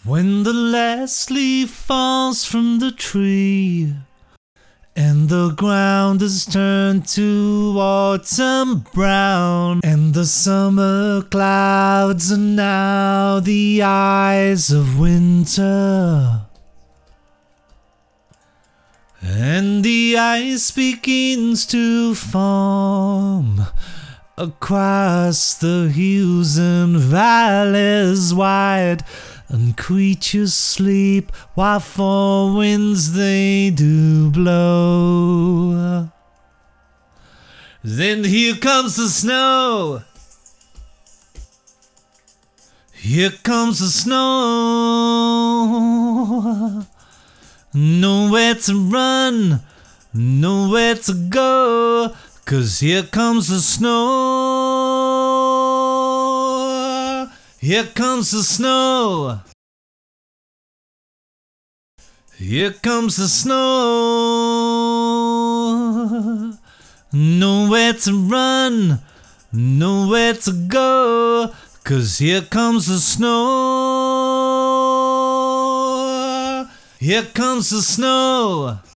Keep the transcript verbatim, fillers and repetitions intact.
When the last leaf falls from the tree and the ground is turned to autumn brown, and the summer clouds are now the eyes of winter, and the ice begins to form across the hills and valleys wide, and creatures sleep while four winds they do blow. Then here comes the snow. Here comes the snow. Nowhere to run, nowhere to go, 'cause here comes the snow. Here comes the snow. Here comes the snow. Nowhere to run, nowhere to go, 'cause here comes the snow. Here comes the snow.